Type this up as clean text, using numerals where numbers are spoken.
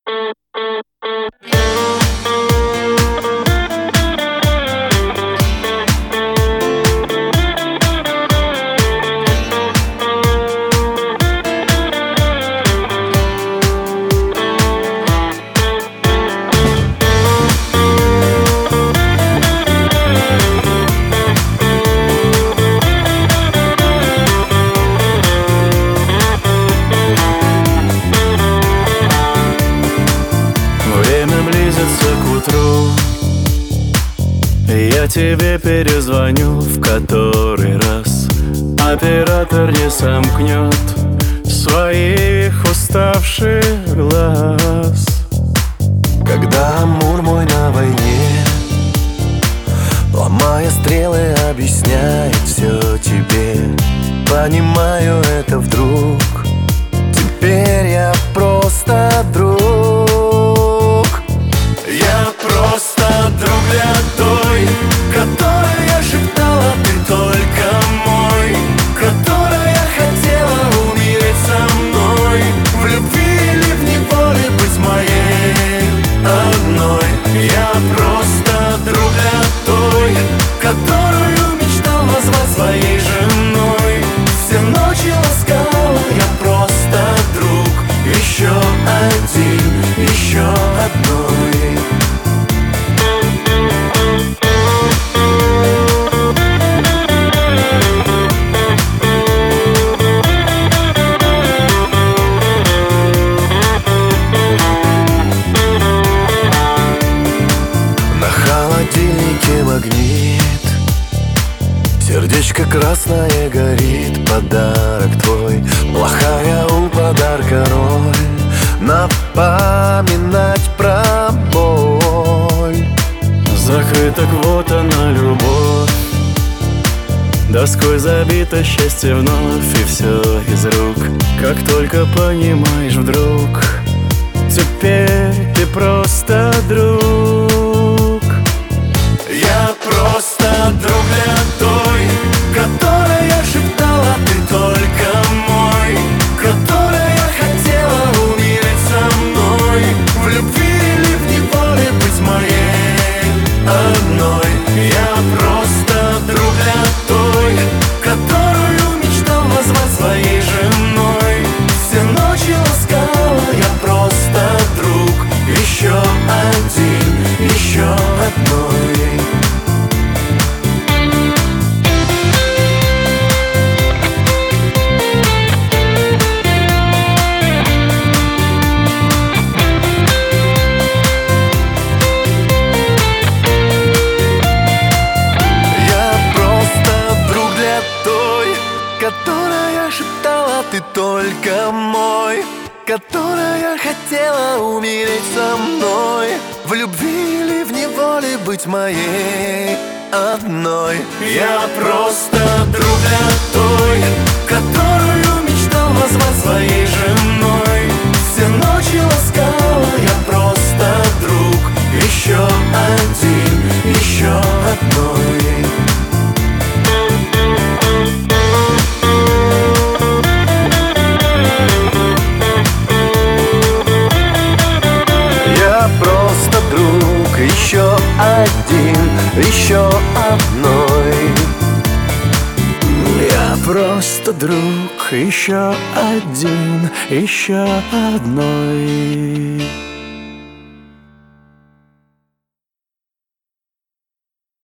Время близится к утру, я тебе перезвоню в который раз. Оператор не сомкнет своих уставших глаз. Когда Амур мой на войне, ломая стрелы, объясняет все тебе. Понимаю это вдруг, теперь я просто друг. Я просто друг для той, которой я шептала, ты только мой, которая хотела умереть со мной, в любви или в неволе быть моей одной. Я просто друг для той, которую мечтал назвать своей женой. Все ночи ласкала, я просто друг, еще один, еще одной. Холодильнике магнит, сердечко красное горит. Подарок твой, плохая у подарка роль, напоминать про боль. Закрыта квота на любовь, доской забито счастье вновь, и все из рук. Как только понимаешь вдруг, теперь ты просто друг. Я просто друг для той, которой я шептала, ты только мой, которая хотела умереть со мной, в любви или в неволе быть моей одной. Я просто друг для той, которую мечтал назвать своей женой. Все ночи ласкала, я просто друг, еще один, еще одной. Которая шептала, ты только мой, которая хотела умереть со мной, в любви или в неволе быть моей одной. Я просто друг для той, которую мечтал назвать своей женой. Все ночи ласкала, я просто друг, еще один, еще одной. Просто друг, еще один, еще одной. Я просто друг, еще один, еще одной.